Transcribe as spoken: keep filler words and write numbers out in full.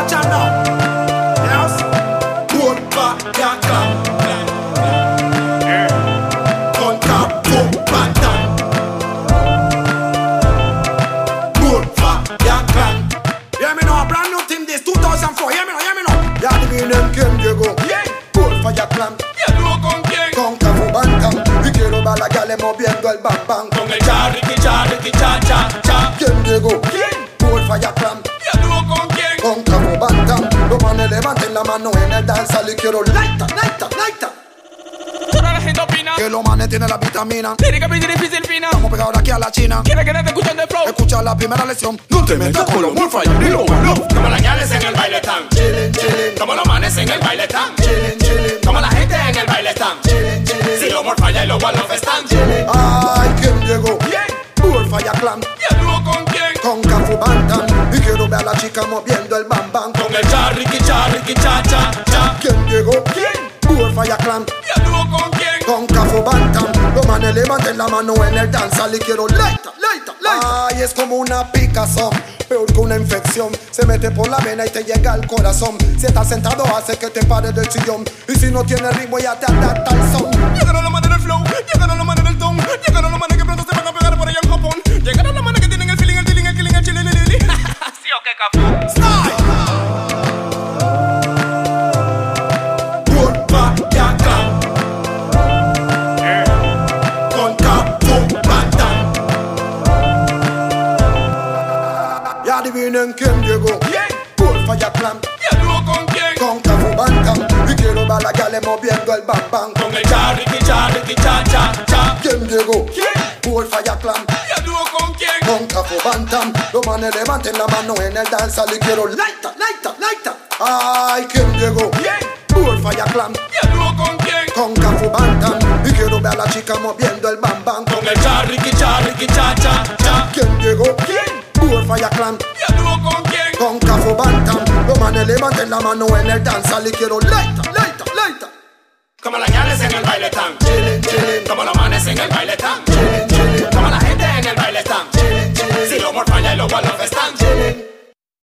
Watch out now. Yes. Good back, yeah, clam. Conca, boom, bantam. Good back, yeah, clam. Hear me now, a brand new team this two thousand four. Hear me now, hear me now. Ya adivinen quién llegó. Yeah. Good fire clam. ¿Y el dúo con quién? Con Cafu Bantam. Y quiero ver a la gale moviendo el bam bam. Con el charriqui, charriqui, cha, cha, cha. ¿Quién llegó? ¿Quién? Good fire clam. ¿Y el dúo con quién? Con Cafu Bantam. Los manes levanten la mano en el danzal y quiero laita, laita, laita. Ahora la gente opina Que los manes tienen la vitamina. Lírica muy difícil fina. Estamos pegados aquí a la China. Quiere que te escuchen de flow. Escucha la primera lección. No te metas con los Murfaya ni los buenos. Como las ñales en el baile están Chillin', chillin', Como los manes en el baile están chillin', chillin', Como la gente en el baile están chillin', chillin'. Si los morfalla y los wallos están Ay, ¿quién llegó? ¿Quién? Murfaya Clan. ¿Y el dúo con quién? Con Cafu Bantam. Y quiero ver a la chica moviendo el bam bam. Con el charriqui, charriqui, cha, cha, cha. ¿Quién llegó? ¿Quién? Murfaya Clan. ¿Y el dúo con quién? Con Cafu Bantam. Los manes levanten la mano en el danzal y quiero laita, laita, laita. Ay, es como una picazón, peor que una infección. Se mete por la vena y te llega al corazón. Si estás sentado hace que te pares del sillón. Y si no tiene ritmo ya te adapta al son. Llegaron los manes del flow, llegaron los manes del ton. Llegaron los manes que pronto se van a pegar por allá en Japón. Llegaron los manes que tienen el feeling, el feeling, el killing, el chile, lili. Sí o qué capón. Style. Culpa ya cam. Con Cafu Bantam. Ya adivinen quién llegó. ¿Quién? Culpa ya clam. ¿Y el dúo con quién? Con Cafu Bantam. Y quiero ver a la gale moviendo el bam bam. Con el charriqui, charriqui, cha, cha, cha. ¿Quién llegó? ¿Quién? Murfaya Clan. ¿Y el dúo con quién? Con Cafu Bantam. Los manes levanten la mano en el danzal y quiero laita, laita, laita. Ay, ¿quién llegó? ¿Quién? Murfaya Clan. ¿Y el dúo con quién? Con Cafu Bantam. Y quiero ver a la chica moviendo el bam bam. Con el charriqui, charriqui, cha, cha, cha. ¿Quién llegó? ¿Quién? Murfaya Clan. ¿Y el dúo con quién? Con Cafu Bantam. Los manes levanten la mano en el danzal y quiero laita, laita, laita. Como las ñales en el baile están Chillin', chillin', Como los manes en el baile están chillin', chillin', Como la gente en el baile están chillin', chillin'. Si los morfalla y los wallos están